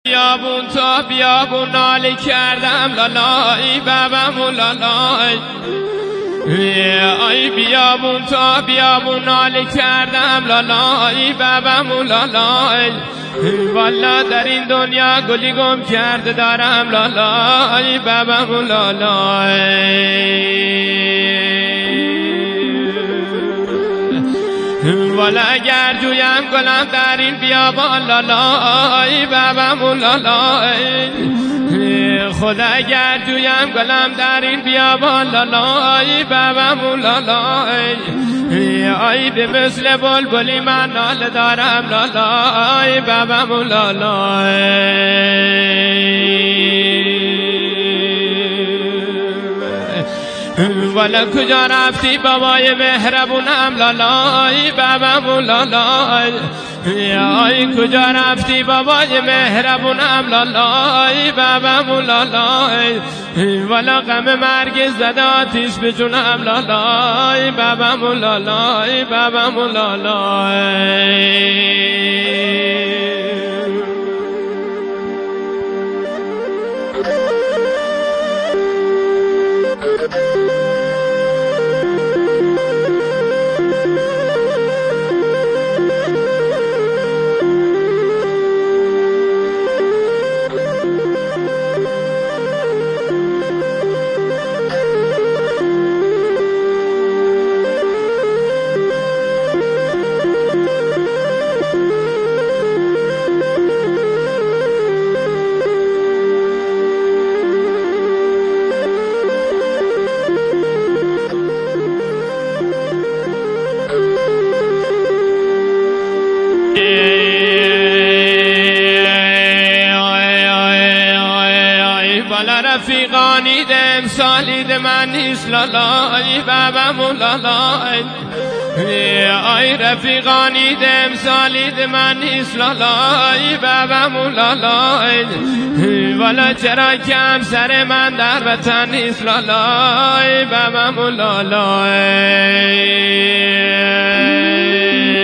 بیابون تا بیابون ناله کردم لالای بابم و لالای ای بیابون تا بیابون ناله کردم لالای بابم و لالای والا در این دنیا گلی گم کرده دارم لالای بابم و لالای والا اگر جویم گلم در این بیابان لالای بابم و لالای خدا اگر جویم گلم در این بیابان لالای بابم و لالای ای به مثل بلبلی من ناله دارم لالای بابم و لالای والا کجا رفتی بابای مهربونم لالای بابم و لالای ای کجا رفتی بابای مهربونم لالای بابم و لالای والا غم مرگ زده آتیش به جونم لالای بابم و لالای بابم و لالای رفیقانی ده امسالی ده من نیست لالای بابم و لالای ای رفیقانی ده امسالی ده من نیست لالای بابم و لالای والا چرا که همسر من در وطن نیست لالای بابم و لالای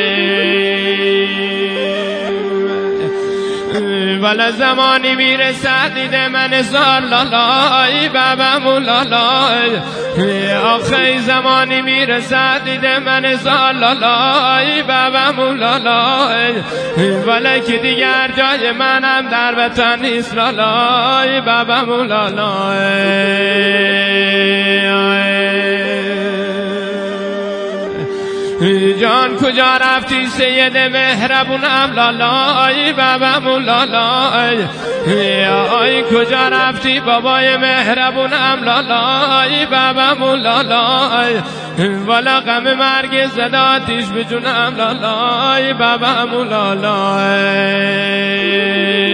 والا زمانی میرسد دیده من زار لالای بابم و لالای آخه زمانی میرسد دیده من زار لالای بابم و لالای والا که دیگر جای منم در وطن نیست لالای بابم و لالای جان کجا رفتی سید مهربونم لالای بابم و لالای ای کجا رفتی بابای مهربونم لالای بابم و لالای والا غم مرگ زده آتیش به جونم لالای بابم و لالای